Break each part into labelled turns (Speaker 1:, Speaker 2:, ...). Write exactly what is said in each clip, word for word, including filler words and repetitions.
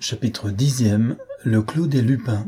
Speaker 1: Chapitre dixième. Le clos des lupins.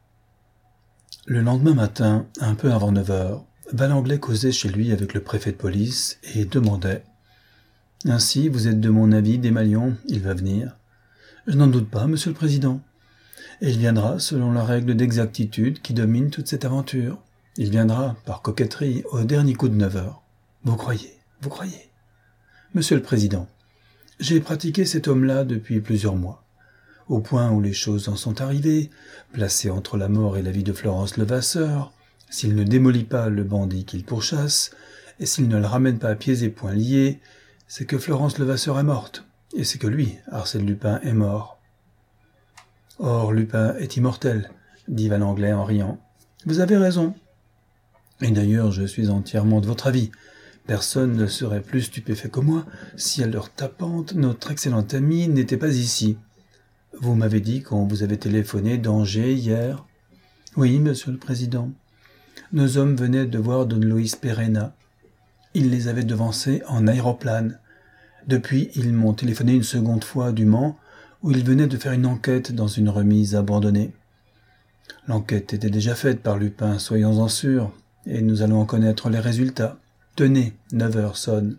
Speaker 1: Le lendemain matin, un peu avant neuf heures, Valanglais causait chez lui avec le préfet de police et demandait « Ainsi, vous êtes de mon avis, Desmalions, il va venir ?»« Je n'en doute pas, monsieur le président. Et il viendra selon la règle d'exactitude qui domine toute cette aventure. Il viendra, par coquetterie, au dernier coup de neuf heures. Vous croyez, vous croyez. Monsieur le président, j'ai pratiqué cet homme-là depuis plusieurs mois. Au point où les choses en sont arrivées, placé entre la mort et la vie de Florence Levasseur, s'il ne démolit pas le bandit qu'il pourchasse, et s'il ne le ramène pas à pieds et poings liés, c'est que Florence Levasseur est morte, et c'est que lui, Arsène Lupin, est mort. Or, Lupin est immortel, dit Valanglais en riant. Vous avez raison. Et d'ailleurs, je suis entièrement de votre avis. Personne ne serait plus stupéfait que moi si à l'heure tapante, notre excellent ami n'était pas ici. Vous m'avez dit qu'on vous avait téléphoné d'Angers hier. Oui, monsieur le président. Nos hommes venaient de voir Don Luis Pereira. Ils les avaient devancés en aéroplane. Depuis, ils m'ont téléphoné une seconde fois du Mans, où ils venaient de faire une enquête dans une remise abandonnée. L'enquête était déjà faite par Lupin, soyons-en sûrs, et nous allons en connaître les résultats. Tenez, neuf heures sonnent.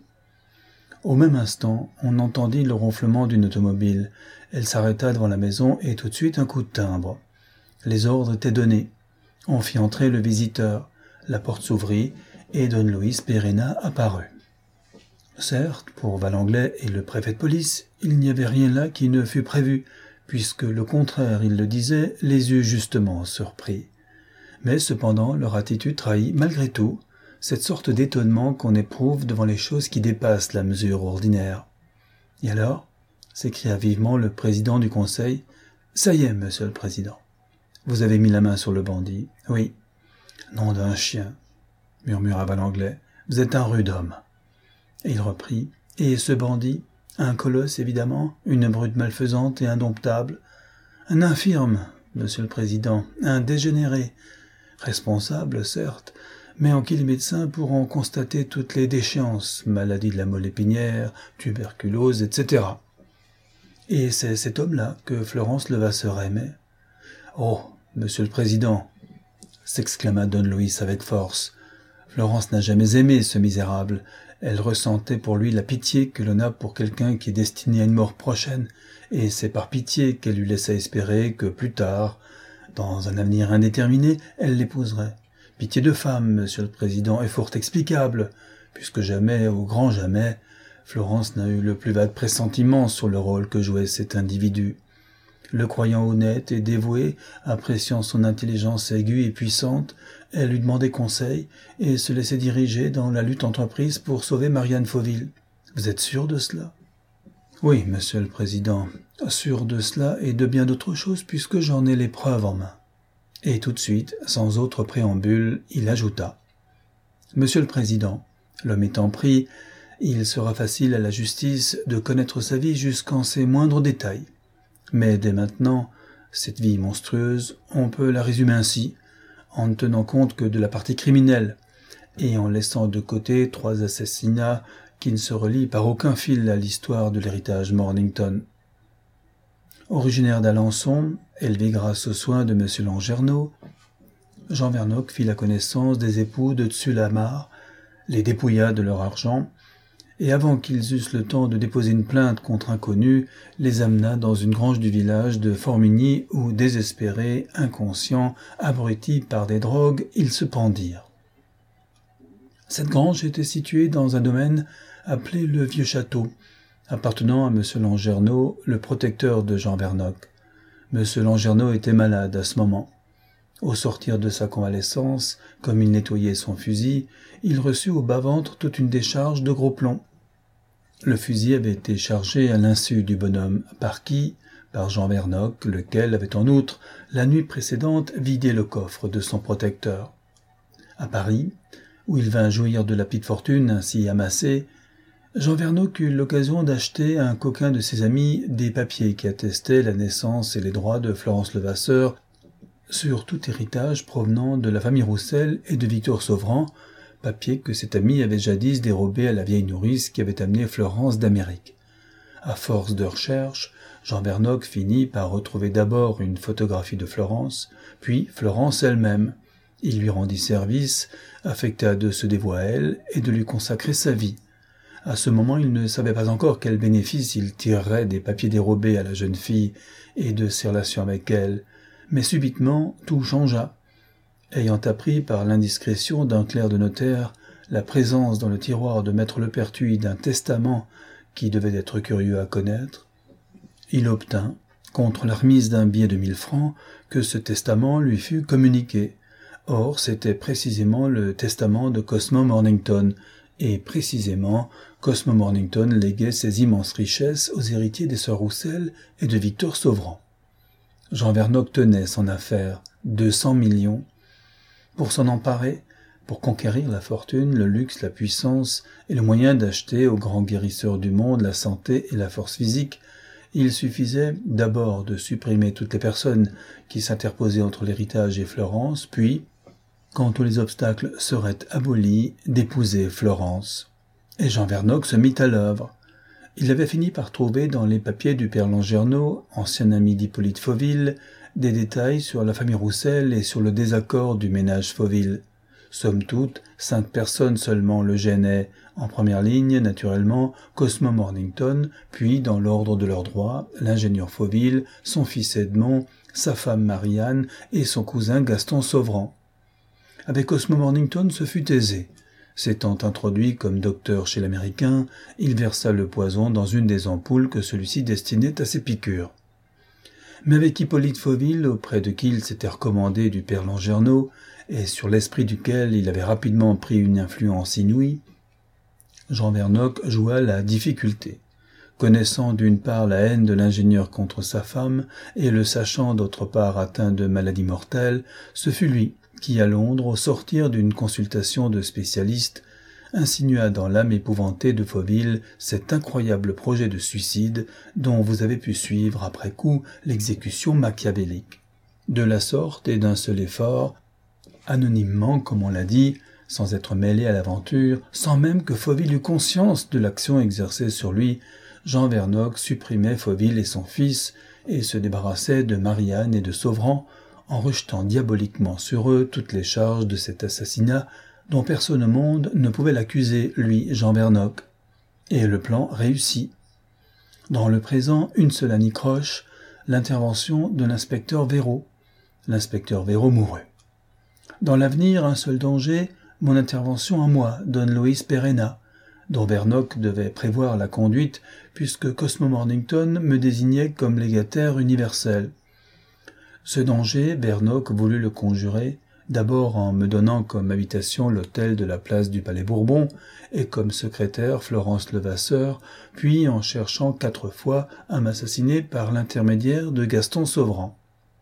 Speaker 1: Au même instant, on entendit le ronflement d'une automobile. Elle s'arrêta devant la maison et tout de suite un coup de timbre. Les ordres étaient donnés. On fit entrer le visiteur. La porte s'ouvrit et Don Luis Pereira apparut. Certes, pour Valanglais et le préfet de police, il n'y avait rien là qui ne fût prévu, puisque le contraire, il le disait, les eût justement surpris. Mais cependant, leur attitude trahit, malgré tout, cette sorte d'étonnement qu'on éprouve devant les choses qui dépassent la mesure ordinaire. Et alors, s'écria vivement le président du conseil, « Ça y est, monsieur le président. Vous avez mis la main sur le bandit. »« Oui. »« Nom d'un chien, » murmura Valanglais. « Vous êtes un rude homme. » Et il reprit, « Et ce bandit, un colosse évidemment, une brute malfaisante et indomptable, un infirme, monsieur le président, un dégénéré, responsable, certes, mais en qui les médecins pourront constater toutes les déchéances, maladies de la moelle épinière, tuberculose, et cetera. Et c'est cet homme-là que Florence Levasseur aimait. « Oh, monsieur le président !» s'exclama Don Luis avec force. « Florence n'a jamais aimé ce misérable. Elle ressentait pour lui la pitié que l'on a pour quelqu'un qui est destiné à une mort prochaine, et c'est par pitié qu'elle lui laissa espérer que plus tard, dans un avenir indéterminé, elle l'épouserait. Pitié de femme, monsieur le président, est fort explicable, puisque jamais, au grand jamais, Florence n'a eu le plus vague pressentiment sur le rôle que jouait cet individu. Le croyant honnête et dévoué, appréciant son intelligence aiguë et puissante, elle lui demandait conseil et se laissait diriger dans la lutte entreprise pour sauver Marianne Fauville. Vous êtes sûr de cela ? Oui, monsieur le président, sûr de cela et de bien d'autres choses puisque j'en ai les preuves en main. Et tout de suite, sans autre préambule, il ajouta. Monsieur le président, l'homme étant pris, il sera facile à la justice de connaître sa vie jusqu'en ses moindres détails. Mais dès maintenant, cette vie monstrueuse, on peut la résumer ainsi, en ne tenant compte que de la partie criminelle, et en laissant de côté trois assassinats qui ne se relient par aucun fil à l'histoire de l'héritage Mornington. Originaire d'Alençon, élevé grâce aux soins de M. Langernault, Jean Vernoc fit la connaissance des époux de Tsulamar, les dépouilla de leur argent, et avant qu'ils eussent le temps de déposer une plainte contre inconnu, les amena dans une grange du village de Formigny où, désespérés, inconscients, abrutis par des drogues, ils se pendirent. Cette grange était située dans un domaine appelé le Vieux Château, appartenant à M. Langernault, le protecteur de Jean Vernoc. M. Langernault était malade à ce moment. Au sortir de sa convalescence, comme il nettoyait son fusil, il reçut au bas-ventre toute une décharge de gros plomb. Le fusil avait été chargé à l'insu du bonhomme, par qui ? Par Jean Vernoc, lequel avait en outre, la nuit précédente, vidé le coffre de son protecteur. À Paris, où il vint jouir de la petite fortune ainsi amassée, Jean Vernoc eut l'occasion d'acheter à un coquin de ses amis des papiers qui attestaient la naissance et les droits de Florence Levasseur sur tout héritage provenant de la famille Roussel et de Victor Sauvrand, papier que cet ami avait jadis dérobé à la vieille nourrice qui avait amené Florence d'Amérique. À force de recherches, Jean Vernoc finit par retrouver d'abord une photographie de Florence, puis Florence elle-même. Il lui rendit service, affecta de se dévouer à elle et de lui consacrer sa vie. À ce moment, il ne savait pas encore quel bénéfice il tirerait des papiers dérobés à la jeune fille et de ses relations avec elle, mais subitement tout changea. Ayant appris par l'indiscrétion d'un clerc de notaire la présence dans le tiroir de maître Lepertuis d'un testament qui devait être curieux à connaître, il obtint, contre la remise d'un billet de mille francs, que ce testament lui fût communiqué. Or, c'était précisément le testament de Cosmo Mornington, et précisément, Cosmo Mornington léguait ses immenses richesses aux héritiers des sœurs Roussel et de Victor Sauvrand. Jean Vernoc tenait son affaire, deux cents millions. Pour s'en emparer, pour conquérir la fortune, le luxe, la puissance et le moyen d'acheter aux grands guérisseurs du monde la santé et la force physique, il suffisait d'abord de supprimer toutes les personnes qui s'interposaient entre l'héritage et Florence, puis, quand tous les obstacles seraient abolis, d'épouser Florence. Et Jean Vernoc se mit à l'œuvre. Il avait fini par trouver dans les papiers du père Langernault, ancien ami d'Hippolyte Fauville, des détails sur la famille Roussel et sur le désaccord du ménage Fauville. Somme toute, cinq personnes seulement le gênaient. En première ligne, naturellement, Cosmo Mornington, puis, dans l'ordre de leurs droits, l'ingénieur Fauville, son fils Edmond, sa femme Marianne et son cousin Gaston Sauvrand. Avec Cosmo Mornington, ce fut aisé. S'étant introduit comme docteur chez l'Américain, il versa le poison dans une des ampoules que celui-ci destinait à ses piqûres. Mais avec Hippolyte Fauville, auprès de qui il s'était recommandé du père Langernault, et sur l'esprit duquel il avait rapidement pris une influence inouïe, Jean Vernoc joua la difficulté. Connaissant d'une part la haine de l'ingénieur contre sa femme, et le sachant d'autre part atteint de maladie mortelle, ce fut lui qui, à Londres, au sortir d'une consultation de spécialistes, insinua dans l'âme épouvantée de Fauville cet incroyable projet de suicide dont vous avez pu suivre après coup l'exécution machiavélique. De la sorte et d'un seul effort, anonymement comme on l'a dit, sans être mêlé à l'aventure, sans même que Fauville eût conscience de l'action exercée sur lui, Jean Vernoc supprimait Fauville et son fils et se débarrassait de Marianne et de Sauvrand en rejetant diaboliquement sur eux toutes les charges de cet assassinat dont personne au monde ne pouvait l'accuser, lui, Jean Vernoc. Et le plan réussit. Dans le présent, une seule anicroche, l'intervention de l'inspecteur Véraud. L'inspecteur Véraud mourut. Dans l'avenir, un seul danger, mon intervention à moi, Don Luis Perena, dont Vernoc devait prévoir la conduite, puisque Cosmo Mornington me désignait comme légataire universel. Ce danger, Vernoc voulut le conjurer, d'abord en me donnant comme habitation l'hôtel de la place du Palais Bourbon et comme secrétaire Florence Levasseur, puis en cherchant quatre fois à m'assassiner par l'intermédiaire de Gaston Sauvrand.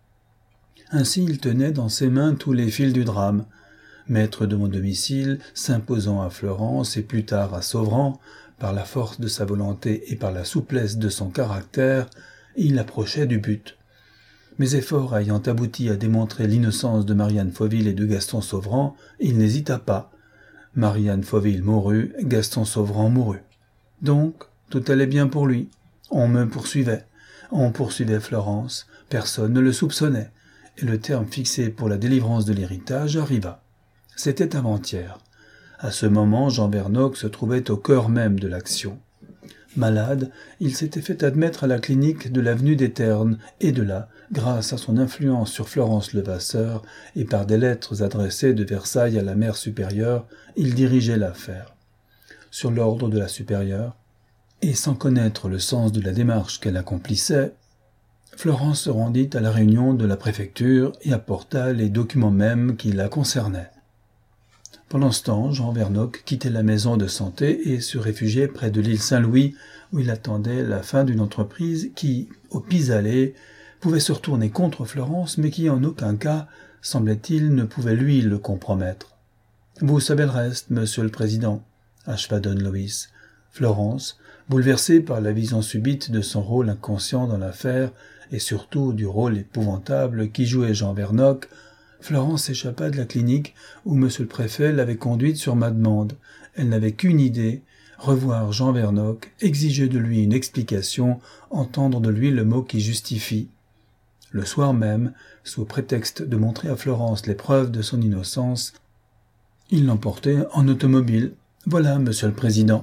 Speaker 1: Ainsi il tenait dans ses mains tous les fils du drame. Maître de mon domicile, s'imposant à Florence et plus tard à Sauvrand, par la force de sa volonté et par la souplesse de son caractère, il approchait du but. Mes efforts ayant abouti à démontrer l'innocence de Marianne Fauville et de Gaston Sauvrand, il n'hésita pas. Marianne Fauville mourut, Gaston Sauvrand mourut. Donc, tout allait bien pour lui. On me poursuivait. On poursuivait Florence. Personne ne le soupçonnait. Et le terme fixé pour la délivrance de l'héritage arriva. C'était avant-hier. À ce moment, Jean Vernoc se trouvait au cœur même de l'action. Malade, il s'était fait admettre à la clinique de l'avenue des Ternes, et de là, grâce à son influence sur Florence Levasseur, et par des lettres adressées de Versailles à la mère supérieure, il dirigeait l'affaire. Sur l'ordre de la supérieure, et sans connaître le sens de la démarche qu'elle accomplissait, Florence se rendit à la réunion de la préfecture et apporta les documents mêmes qui la concernaient. Pendant ce temps, Jean Vernoc quittait la maison de santé et se réfugiait près de l'île Saint-Louis, où il attendait la fin d'une entreprise qui, au pis-aller, pouvait se retourner contre Florence, mais qui en aucun cas, semblait-il, ne pouvait lui le compromettre. « Vous savez le reste, monsieur le président », acheva Don Luis. Florence, bouleversée par la vision subite de son rôle inconscient dans l'affaire, et surtout du rôle épouvantable qu'y jouait Jean Vernoc, Florence s'échappa de la clinique où monsieur le préfet l'avait conduite sur ma demande. Elle n'avait qu'une idée, revoir Jean Vernoc, exiger de lui une explication, entendre de lui le mot qui justifie. Le soir même, sous prétexte de montrer à Florence les preuves de son innocence, il l'emportait en automobile. Voilà, monsieur le président.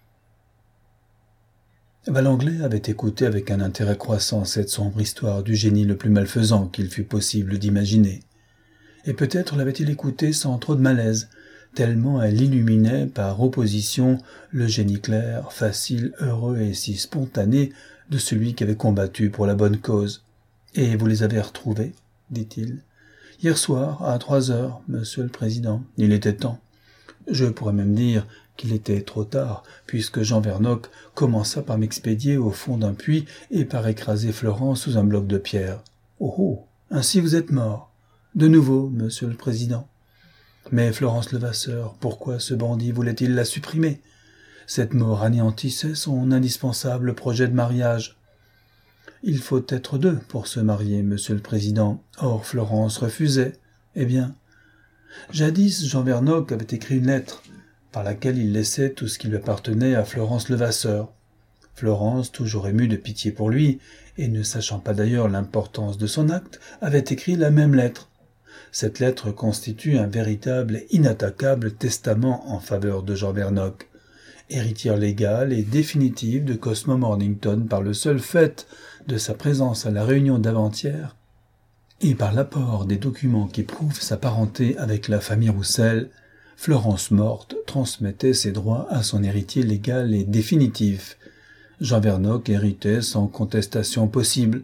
Speaker 1: Valanglais avait écouté avec un intérêt croissant cette sombre histoire du génie le plus malfaisant qu'il fût possible d'imaginer. Et peut-être l'avait-il écoutée sans trop de malaise, tellement elle illuminait par opposition le génie clair, facile, heureux et si spontané de celui qui avait combattu pour la bonne cause. « Et vous les avez retrouvés ?» dit-il. « Hier soir, à trois heures, monsieur le président. Il était temps. Je pourrais même dire qu'il était trop tard, puisque Jean Vernoc commença par m'expédier au fond d'un puits et par écraser Florence sous un bloc de pierre. Oh oh, ainsi vous êtes mort. De nouveau, monsieur le président. Mais Florence Levasseur, pourquoi ce bandit voulait-il la supprimer? Cette mort anéantissait son indispensable projet de mariage. Il faut être deux pour se marier, monsieur le président. Or, Florence refusait. Eh bien, jadis, Jean Vernoc avait écrit une lettre par laquelle il laissait tout ce qui lui appartenait à Florence Levasseur. Florence, toujours émue de pitié pour lui, et ne sachant pas d'ailleurs l'importance de son acte, avait écrit la même lettre. Cette lettre constitue un véritable et inattaquable testament en faveur de Jean Vernoc, héritière légale et définitive de Cosmo Mornington par le seul fait de sa présence à la réunion d'avant-hier et par l'apport des documents qui prouvent sa parenté avec la famille Roussel. Florence morte transmettait ses droits à son héritier légal et définitif. Jean Vernoc héritait sans contestation possible.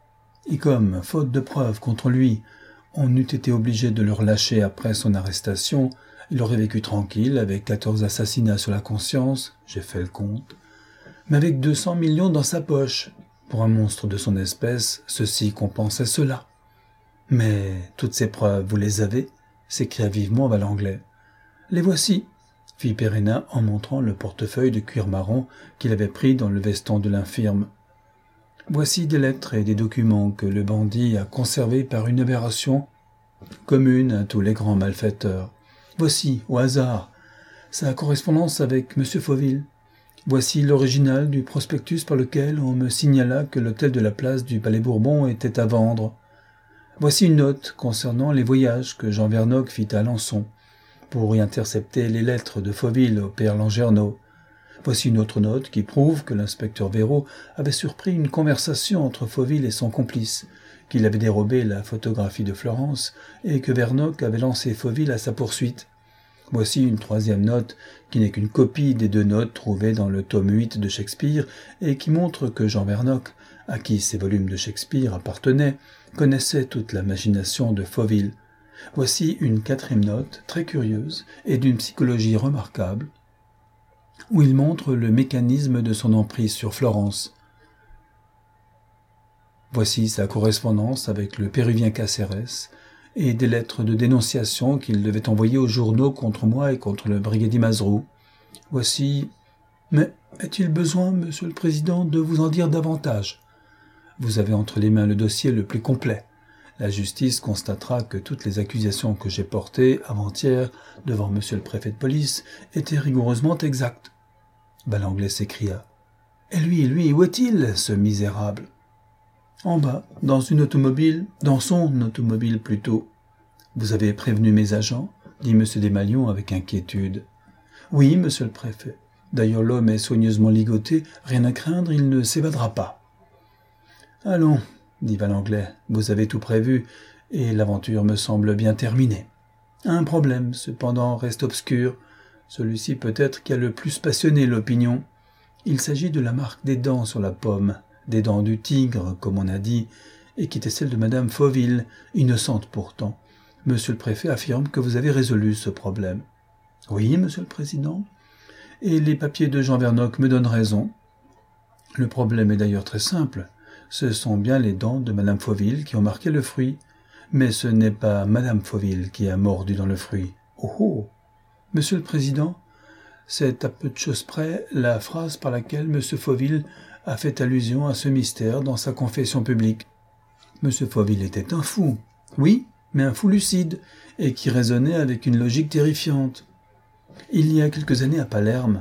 Speaker 1: Et comme, faute de preuves contre lui, on eût été obligé de le relâcher après son arrestation, il aurait vécu tranquille avec quatorze assassinats sur la conscience, j'ai fait le compte, mais avec deux cents millions dans sa poche. Pour un monstre de son espèce, ceci compensait cela. « Mais toutes ces preuves, vous les avez ?» s'écria vivement Valanglais. « Les voici !» fit Pérénat en montrant le portefeuille de cuir marron qu'il avait pris dans le veston de l'infirme. « Voici des lettres et des documents que le bandit a conservés par une aberration commune à tous les grands malfaiteurs. Voici, au hasard, sa correspondance avec M. Fauville. Voici l'original du prospectus par lequel on me signala que l'hôtel de la place du Palais Bourbon était à vendre. Voici une note concernant les voyages que Jean Vernoc fit à Alençon pour y intercepter les lettres de Fauville au père Langernault. Voici une autre note qui prouve que l'inspecteur Véraud avait surpris une conversation entre Fauville et son complice, qu'il avait dérobé la photographie de Florence et que Vernoc avait lancé Fauville à sa poursuite. Voici une troisième note qui n'est qu'une copie des deux notes trouvées dans le tome huit de Shakespeare et qui montre que Jean Vernoc, à qui ces volumes de Shakespeare appartenaient, connaissait toute la machination de Fauville. Voici une quatrième note très curieuse et d'une psychologie remarquable, où il montre le mécanisme de son emprise sur Florence. Voici sa correspondance avec le péruvien Cacérès et des lettres de dénonciation qu'il devait envoyer aux journaux contre moi et contre le brigadier Mazeroux. Voici... Mais est-il besoin, monsieur le président, de vous en dire davantage? Vous avez entre les mains le dossier le plus complet. La justice constatera que toutes les accusations que j'ai portées avant-hier devant monsieur le préfet de police étaient rigoureusement exactes. Valanglais s'écria. « Et lui, lui, où est-il, ce misérable ?» « En bas, dans une automobile, dans son automobile plutôt. »« Vous avez prévenu mes agents ?» dit M. Desmalions avec inquiétude. « Oui, monsieur le préfet. D'ailleurs, l'homme est soigneusement ligoté, rien à craindre, il ne s'évadera pas. »« Allons, » dit Valanglais, « vous avez tout prévu, et l'aventure me semble bien terminée. Un problème, cependant, reste obscur, celui-ci peut-être qui a le plus passionné l'opinion. Il s'agit de la marque des dents sur la pomme, des dents du tigre, comme on a dit, et qui était celle de madame Fauville, innocente pourtant. Monsieur le préfet affirme que vous avez résolu ce problème. »« Oui, monsieur le président. Et les papiers de Jean Vernoc me donnent raison. Le problème est d'ailleurs très simple. Ce sont bien les dents de madame Fauville qui ont marqué le fruit. Mais ce n'est pas madame Fauville qui a mordu dans le fruit. Oh oh. Monsieur le président, c'est à peu de choses près la phrase par laquelle monsieur Fauville a fait allusion à ce mystère dans sa confession publique. Monsieur Fauville était un fou, oui, mais un fou lucide, et qui raisonnait avec une logique terrifiante. Il y a quelques années à Palerme,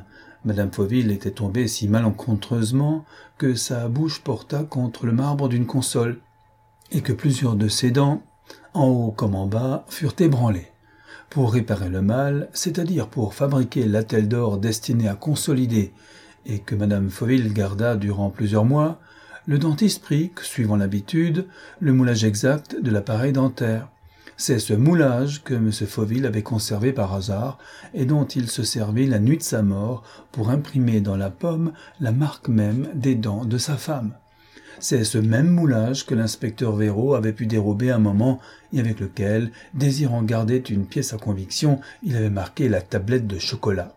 Speaker 1: Madame Fauville était tombée si malencontreusement que sa bouche porta contre le marbre d'une console, et que plusieurs de ses dents, en haut comme en bas, furent ébranlées. Pour réparer le mal, c'est-à-dire pour fabriquer l'attel d'or destiné à consolider et que Madame Fauville garda durant plusieurs mois, le dentiste prit, suivant l'habitude, le moulage exact de l'appareil dentaire. C'est ce moulage que M. Fauville avait conservé par hasard et dont il se servit la nuit de sa mort pour imprimer dans la pomme la marque même des dents de sa femme. C'est ce même moulage que l'inspecteur Véraud avait pu dérober un moment et avec lequel, désirant garder une pièce à conviction, il avait marqué la tablette de chocolat.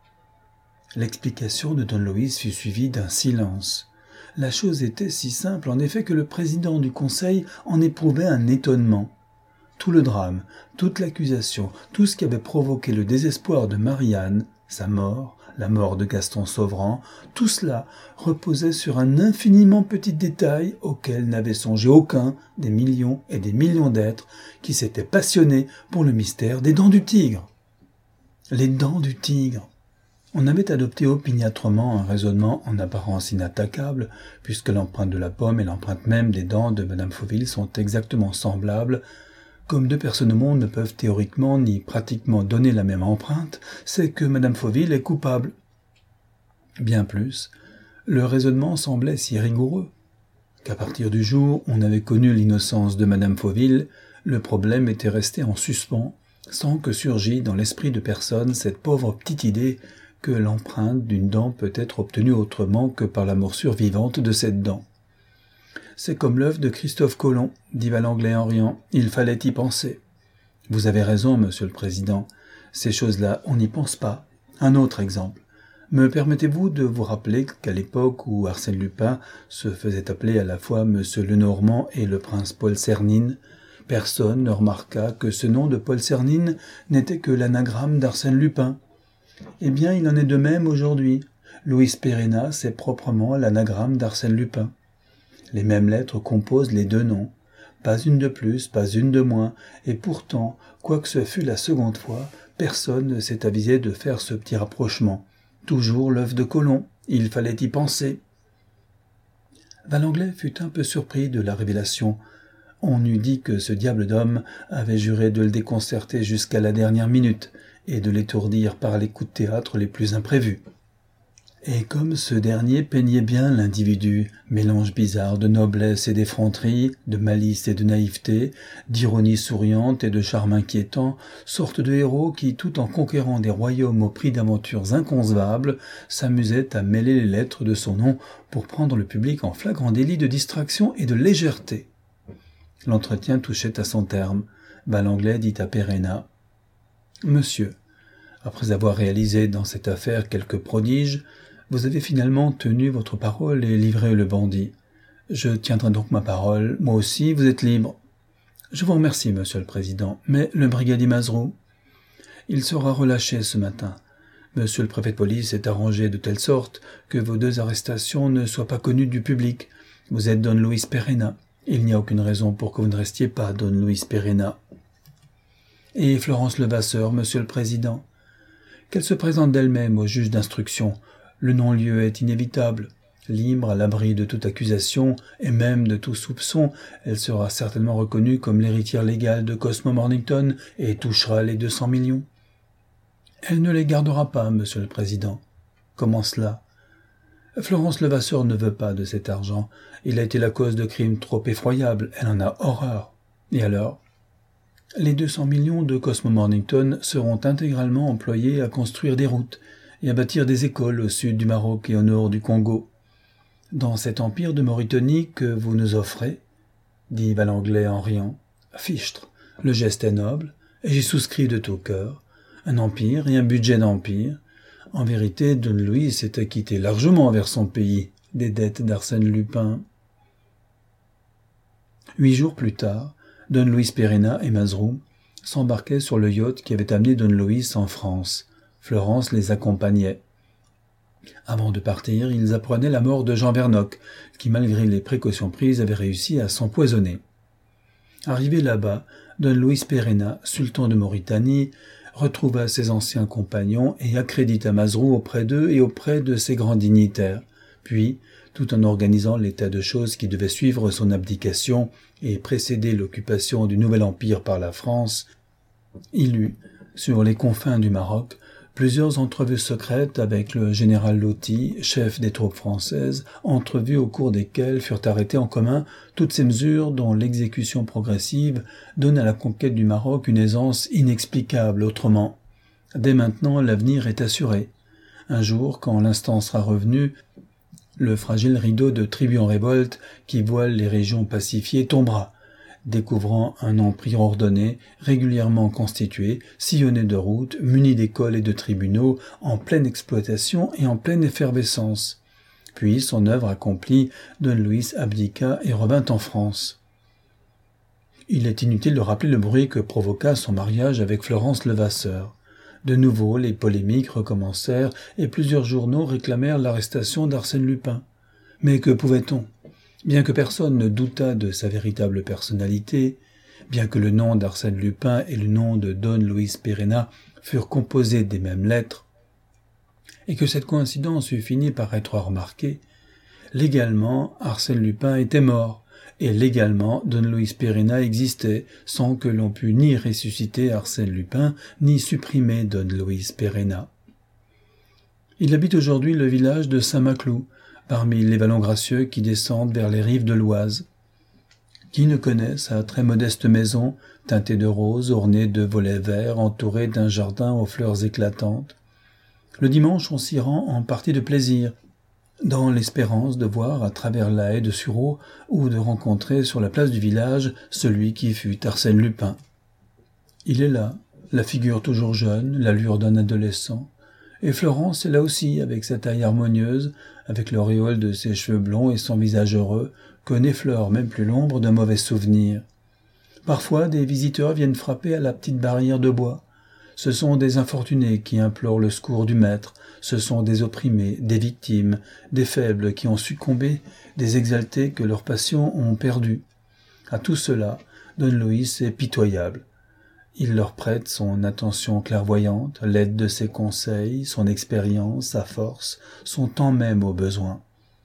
Speaker 1: L'explication de don Luis fut suivie d'un silence. La chose était si simple en effet que le président du conseil en éprouvait un étonnement. Tout le drame, toute l'accusation, tout ce qui avait provoqué le désespoir de Marianne, sa mort, la mort de Gaston Sauverand, tout cela reposait sur un infiniment petit détail auquel n'avait songé aucun des millions et des millions d'êtres qui s'étaient passionnés pour le mystère des dents du tigre. Les dents du tigre. On avait adopté opiniâtrement un raisonnement en apparence inattaquable, puisque l'empreinte de la pomme et l'empreinte même des dents de Madame Fauville sont exactement semblables. Comme deux personnes au monde ne peuvent théoriquement ni pratiquement donner la même empreinte, c'est que Madame Fauville est coupable. Bien plus, le raisonnement semblait si rigoureux qu'à partir du jour où on avait connu l'innocence de Madame Fauville, le problème était resté en suspens, sans que surgît dans l'esprit de personne cette pauvre petite idée que l'empreinte d'une dent peut être obtenue autrement que par la morsure vivante de cette dent. C'est comme l'œuvre de Christophe Colomb, dit Valanglais en riant, il fallait y penser. Vous avez raison, monsieur le président, ces choses-là, on n'y pense pas. Un autre exemple. Me permettez-vous de vous rappeler qu'à l'époque où Arsène Lupin se faisait appeler à la fois monsieur Lenormand et le prince Paul Cernine, personne ne remarqua que ce nom de Paul Cernine n'était que l'anagramme d'Arsène Lupin. Eh bien, il en est de même aujourd'hui. Louis Perena, c'est proprement l'anagramme d'Arsène Lupin. Les mêmes lettres composent les deux noms. Pas une de plus, pas une de moins, et pourtant, quoique ce fût la seconde fois, personne ne s'est avisé de faire ce petit rapprochement. Toujours l'œuvre de Colomb, il fallait y penser. Valanglais fut un peu surpris de la révélation. On eût dit que ce diable d'homme avait juré de le déconcerter jusqu'à la dernière minute, et de l'étourdir par les coups de théâtre les plus imprévus. Et comme ce dernier peignait bien l'individu, mélange bizarre de noblesse et d'effronterie, de malice et de naïveté, d'ironie souriante et de charme inquiétant, sorte de héros qui, tout en conquérant des royaumes au prix d'aventures inconcevables, s'amusait à mêler les lettres de son nom pour prendre le public en flagrant délit de distraction et de légèreté. L'entretien touchait à son terme. Valanglais dit à Perena « Monsieur, après avoir réalisé dans cette affaire quelques prodiges, vous avez finalement tenu votre parole et livré le bandit. Je tiendrai donc ma parole, moi aussi, vous êtes libre. Je vous remercie, monsieur le président, mais le brigadier Mazeroux, il sera relâché ce matin. Monsieur le préfet de police est arrangé de telle sorte que vos deux arrestations ne soient pas connues du public. Vous êtes don Luis Perena. Il n'y a aucune raison pour que vous ne restiez pas don Luis Perena. Et Florence Levasseur, monsieur le président, qu'elle se présente d'elle-même au juge d'instruction. Le non-lieu est inévitable. Libre, à l'abri de toute accusation et même de tout soupçon, elle sera certainement reconnue comme l'héritière légale de Cosmo Mornington et touchera les deux cents millions. Elle ne les gardera pas, monsieur le président. Comment cela? Florence Levasseur ne veut pas de cet argent. Il a été la cause de crimes trop effroyables. Elle en a horreur. Et alors? Les deux cents millions de Cosmo Mornington seront intégralement employés à construire des routes et à bâtir des écoles au sud du Maroc et au nord du Congo. Dans cet empire de Mauritanie que vous nous offrez, dit Valanglais en riant, fichtre, le geste est noble, et j'y souscris de tout cœur. Un empire et un budget d'empire. En vérité, don Luis s'est acquitté largement envers son pays des dettes d'Arsène Lupin. Huit jours plus tard, don Luis Perena et Mazeroux s'embarquaient sur le yacht qui avait amené don Luis en France. Florence les accompagnait. Avant de partir, ils apprenaient la mort de Jean Vernoc, qui, malgré les précautions prises, avait réussi à s'empoisonner. Arrivé là-bas, don Luis Perena, sultan de Mauritanie, retrouva ses anciens compagnons et accrédita Mazerou auprès d'eux et auprès de ses grands dignitaires. Puis, tout en organisant l'état de choses qui devait suivre son abdication et précéder l'occupation du nouvel empire par la France, il eut, sur les confins du Maroc, plusieurs entrevues secrètes avec le général Loti, chef des troupes françaises, entrevues au cours desquelles furent arrêtées en commun toutes ces mesures dont l'exécution progressive donne à la conquête du Maroc une aisance inexplicable. Autrement, dès maintenant l'avenir est assuré. Un jour, quand l'instant sera revenu, le fragile rideau de tribus en révolte qui voile les régions pacifiées tombera, découvrant un empire ordonné, régulièrement constitué, sillonné de routes, muni d'écoles et de tribunaux, en pleine exploitation et en pleine effervescence. Puis, son œuvre accomplie, Don Luis abdiqua et revint en France. Il est inutile de rappeler le bruit que provoqua son mariage avec Florence Levasseur. De nouveau, les polémiques recommencèrent et plusieurs journaux réclamèrent l'arrestation d'Arsène Lupin. Mais que pouvait-on ? Bien que personne ne doutât de sa véritable personnalité, bien que le nom d'Arsène Lupin et le nom de Don Luis Perenna furent composés des mêmes lettres, et que cette coïncidence eût fini par être remarquée, légalement Arsène Lupin était mort, et légalement Don Luis Perenna existait, sans que l'on pût ni ressusciter Arsène Lupin, ni supprimer Don Luis Perenna. Il habite aujourd'hui le village de Saint-Maclou, parmi les vallons gracieux qui descendent vers les rives de l'Oise. Qui ne connaît sa très modeste maison, teintée de rose, ornée de volets verts, entourée d'un jardin aux fleurs éclatantes. Le dimanche, on s'y rend en partie de plaisir, dans l'espérance de voir à travers la haie de sureau ou de rencontrer sur la place du village celui qui fut Arsène Lupin. Il est là, la figure toujours jeune, l'allure d'un adolescent. Et Florence est là aussi, avec sa taille harmonieuse, avec l'auréole de ses cheveux blonds et son visage heureux, que n'effleure même plus l'ombre d'un mauvais souvenir. Parfois, des visiteurs viennent frapper à la petite barrière de bois. Ce sont des infortunés qui implorent le secours du maître, ce sont des opprimés, des victimes, des faibles qui ont succombé, des exaltés que leurs passions ont perdus. À tout cela, Don Luis est pitoyable. Il leur prête son attention clairvoyante, l'aide de ses conseils, son expérience, sa force, son temps même au besoin.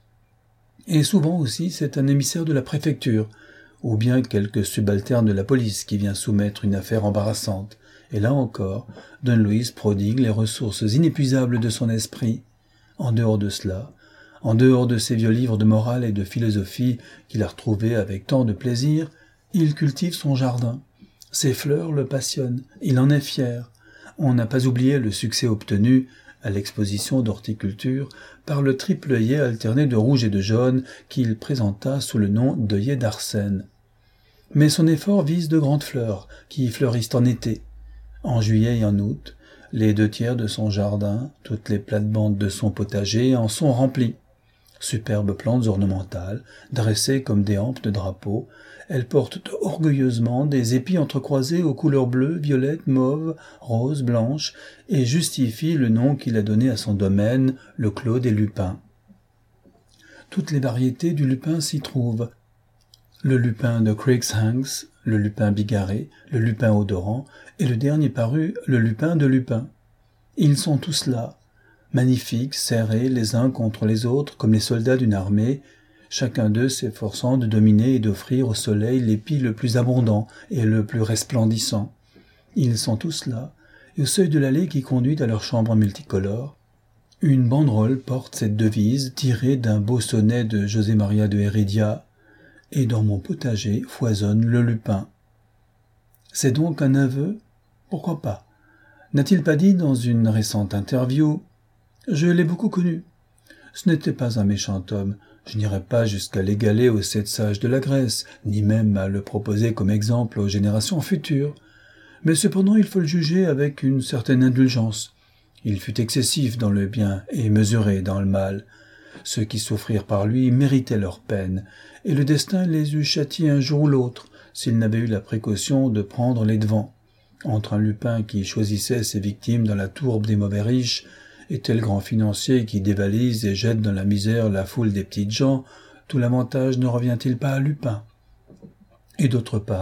Speaker 1: Et souvent aussi, c'est un émissaire de la préfecture, ou bien quelque subalterne de la police qui vient soumettre une affaire embarrassante. Et là encore, Don Luis prodigue les ressources inépuisables de son esprit. En dehors de cela, en dehors de ses vieux livres de morale et de philosophie qu'il a retrouvés avec tant de plaisir, il cultive son jardin. Ses fleurs le passionnent, il en est fier. On n'a pas oublié le succès obtenu, à l'exposition d'horticulture, par le triple œillet alterné de rouge et de jaune qu'il présenta sous le nom d'œillet d'Arsène. Mais son effort vise de grandes fleurs, qui fleurissent en été. En juillet et en août, les deux tiers de son jardin, toutes les plates-bandes de son potager en sont remplies. Superbes plantes ornementales, dressées comme des hampes de drapeaux, elles portent orgueilleusement des épis entrecroisés aux couleurs bleues, violettes, mauves, roses, blanches, et justifient le nom qu'il a donné à son domaine, le Clos des Lupins. Toutes les variétés du lupin s'y trouvent. Le lupin de Cruikshanks, le lupin bigarré, le lupin odorant, et le dernier paru, le lupin de Lupin. Ils sont tous là, magnifiques, serrés les uns contre les autres comme les soldats d'une armée, chacun d'eux s'efforçant de dominer et d'offrir au soleil l'épi le plus abondant et le plus resplendissant. Ils sont tous là, et au seuil de l'allée qui conduit à leur chambre multicolore, une banderole porte cette devise tirée d'un beau sonnet de José Maria de Heredia, « Et dans mon potager foisonne le lupin ». C'est donc un aveu ? Pourquoi pas ? N'a-t-il pas dit dans une récente interview « Je l'ai beaucoup connu. Ce n'était pas un méchant homme. Je n'irai pas jusqu'à l'égaler aux sept sages de la Grèce, ni même à le proposer comme exemple aux générations futures. Mais cependant, il faut le juger avec une certaine indulgence. Il fut excessif dans le bien et mesuré dans le mal. Ceux qui souffrirent par lui méritaient leur peine, et le destin les eût châtiés un jour ou l'autre, s'ils n'avaient eu la précaution de prendre les devants. Entre un lupin qui choisissait ses victimes dans la tourbe des mauvais riches, et tel grand financier qui dévalise et jette dans la misère la foule des petites gens, tout l'avantage ne revient-il pas à Lupin ? Et d'autre part,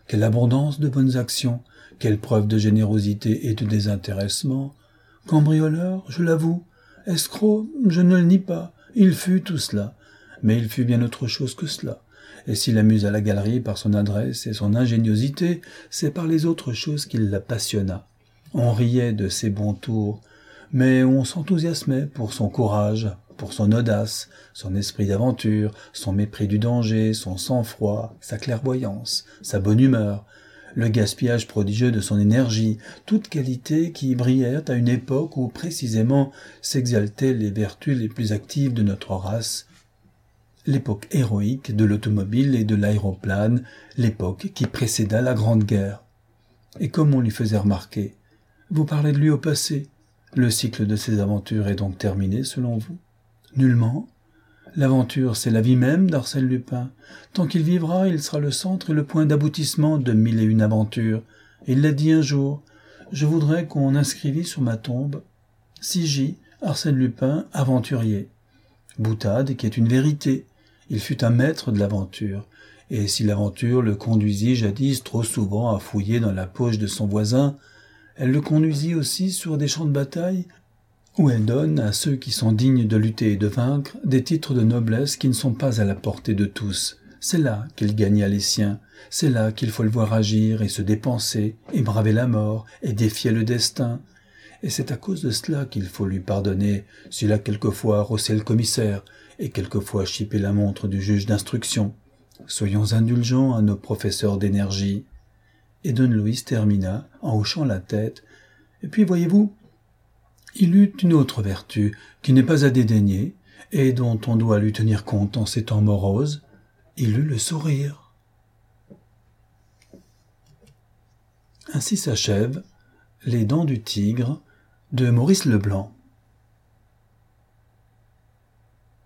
Speaker 1: quelle abondance de bonnes actions, quelle preuve de générosité et de désintéressement. Cambrioleur, je l'avoue, escroc, je ne le nie pas, il fut tout cela, mais il fut bien autre chose que cela. Et s'il amuse à la galerie par son adresse et son ingéniosité, c'est par les autres choses qu'il la passionna. On riait de ses bons tours, mais on s'enthousiasmait pour son courage, pour son audace, son esprit d'aventure, son mépris du danger, son sang-froid, sa clairvoyance, sa bonne humeur, le gaspillage prodigieux de son énergie, toutes qualités qui brillèrent à une époque où précisément s'exaltaient les vertus les plus actives de notre race, l'époque héroïque de l'automobile et de l'aéroplane, l'époque qui précéda la Grande Guerre. Et comme on lui faisait remarquer, vous parlez de lui au passé, le cycle de ses aventures est donc terminé selon vous? Nullement. L'aventure, c'est la vie même d'Arsène Lupin. Tant qu'il vivra, il sera le centre et le point d'aboutissement de mille et une aventures. Il l'a dit un jour, je voudrais qu'on inscrivît sur ma tombe « C J, Arsène Lupin, aventurier ». Boutade qui est une vérité. Il fut un maître de l'aventure. Et si l'aventure le conduisit jadis trop souvent à fouiller dans la poche de son voisin, elle le conduisit aussi sur des champs de bataille où elle donne à ceux qui sont dignes de lutter et de vaincre des titres de noblesse qui ne sont pas à la portée de tous. C'est là qu'il gagna les siens, c'est là qu'il faut le voir agir et se dépenser, et braver la mort, et défier le destin. Et c'est à cause de cela qu'il faut lui pardonner s'il a quelquefois rossé le commissaire, et quelquefois chippé la montre du juge d'instruction. Soyons indulgents à nos professeurs d'énergie. Et Don Luis termina en hochant la tête. Et puis, voyez-vous, il eut une autre vertu qui n'est pas à dédaigner et dont on doit lui tenir compte en ces temps moroses. Il eut le sourire. Ainsi s'achève Les Dents du Tigre de Maurice Leblanc.